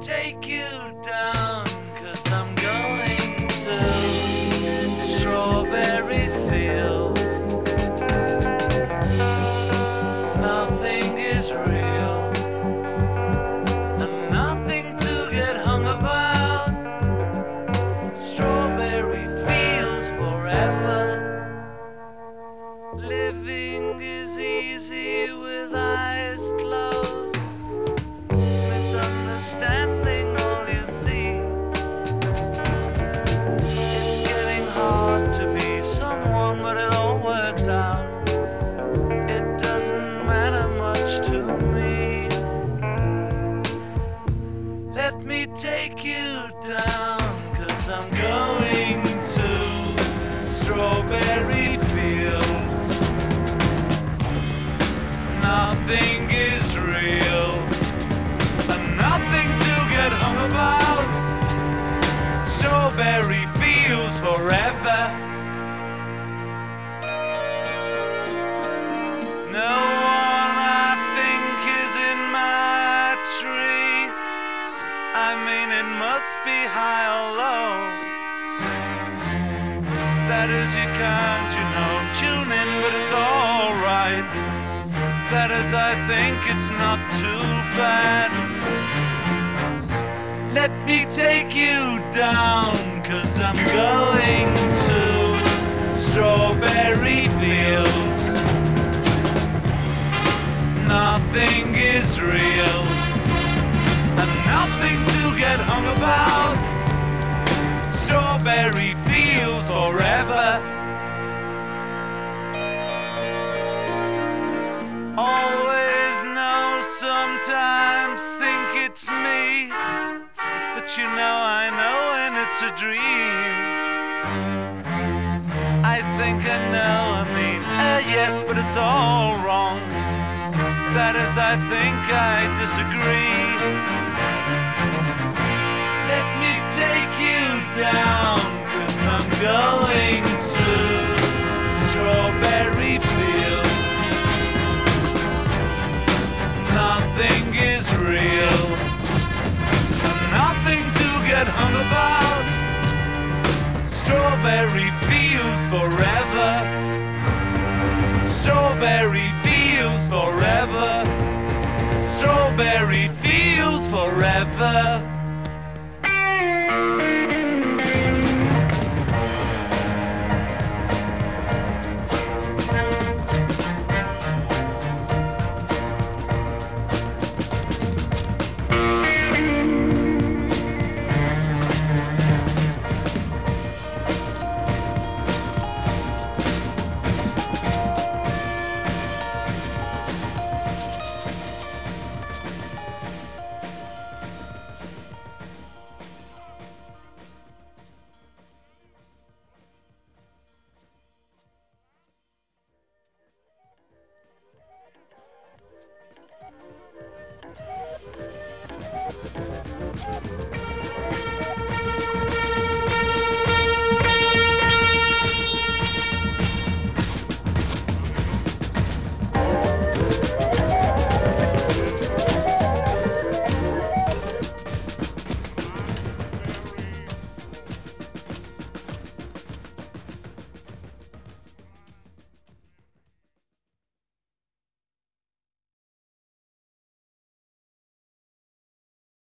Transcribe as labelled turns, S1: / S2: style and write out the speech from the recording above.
S1: take you down, 'cause I'm going to strawberry fields. Nothing is real and nothing to get hung about. Strawberry fields forever. Living is easy with eyes closed. Misunderstanding all you see. It's getting hard to be someone, but it all works out. It doesn't matter much to me. Let me take you down, 'cause I'm going to strawberry fields. Nothing is real and nothing to get hung about. Strawberry fields forever. No one I think is in my tree. I mean, it must be high or low. That is, you can't, tune in, but it's alright. That is, I think it's not too bad. Let me take you down, 'cause I'm going to strawberry fields. Nothing is real and nothing to get hung about. Strawberry fields forever. Always know, sometimes think it's me, but I know when it's a dream. I think I know, yes, but it's all wrong. That is, I think I disagree. Let me take you down, 'cause I'm going to strawberry fields. Nothing is real and nothing to get hung about. Strawberry fields forever. Strawberry fields forever. Strawberry fields forever.